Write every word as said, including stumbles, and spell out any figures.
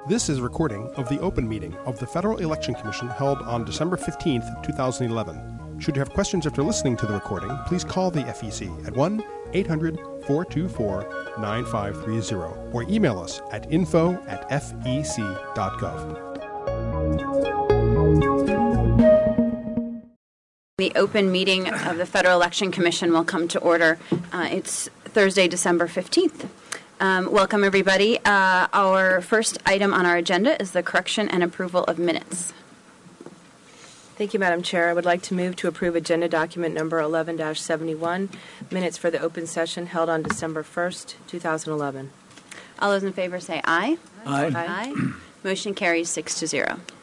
This is a recording of the open meeting of the Federal Election Commission held on December fifteenth, twenty eleven. Should you have questions after listening to the recording, please call the F E C at one eight hundred, four two four, nine five three zero or email us at info at f e c dot gov. The open meeting of the Federal Election Commission will come to order. Uh, it's Thursday, December fifteenth. Um, welcome, everybody. Uh, our first item on our agenda is the correction and approval of minutes. Thank you, Madam Chair. I would like to move to approve agenda document number eleven dash seventy-one, minutes for the open session held on December first, twenty eleven. All those in favor say aye. Aye. Aye. Motion carries six to zero.